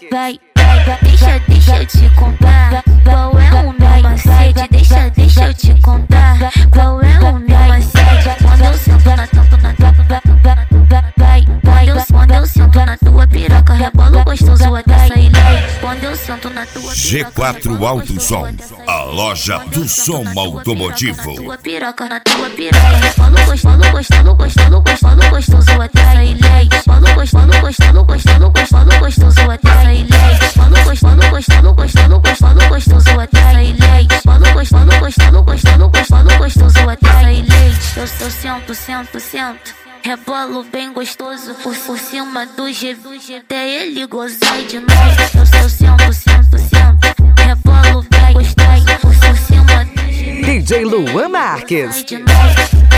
Vai, deixa eu te contar qual é o meu macete. Deixa eu te contar qual é o meu macete. Quando eu sento na quando eu sento na tua piroca, rebolo gostoso até sair leite. Quando eu sento na tua G4 Alto Som, a loja do som automotivo. Na tua piroca, rebolo gostoso até sair leite. Rebolo gostoso até sair leite. Rebolo gostoso até sair leite. Rebolo gostoso até sair leite. Eu sento, rebolo bem gostoso por cima do G, até ele gozar de novo. Eu sento, rebolo bem gostoso por cima do G, DJ Luan Marques. de novo.